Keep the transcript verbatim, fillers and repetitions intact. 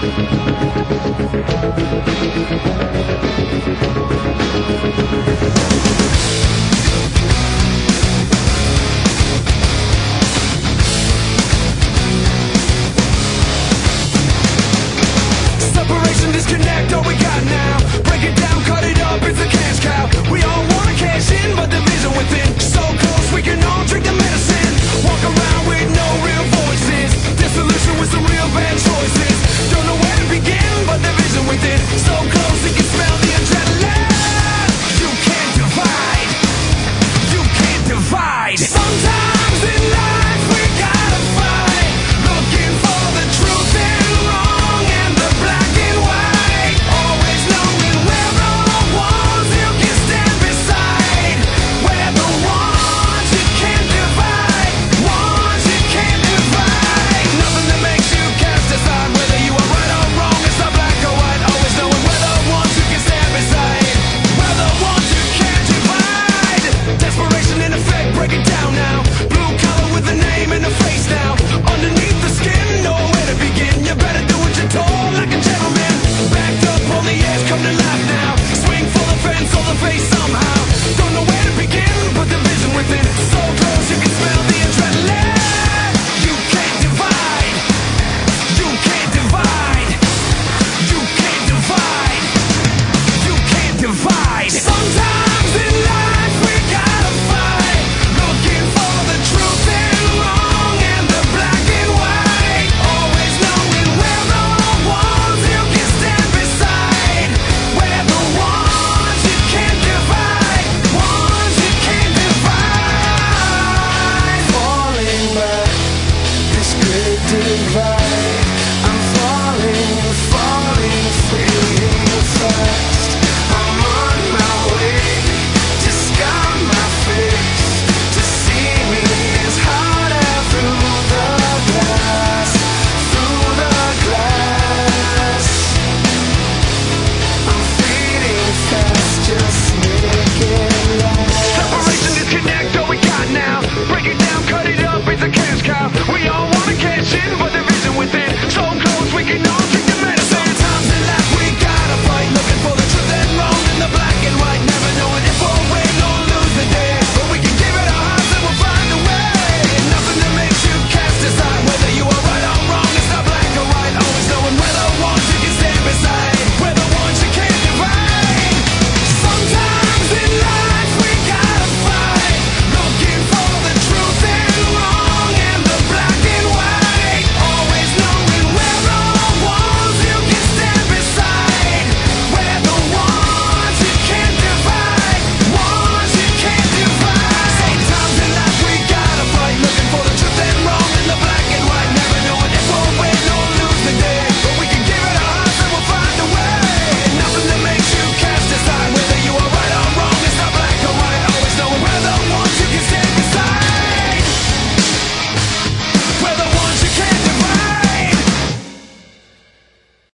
Separation, disconnect all we got now. Break it down, cut it up, it's a cash cow. We all wanna cash in, but the vision within so close we can all drink the medicine. Walk around with no real voices. Dissolution with some real bad choices.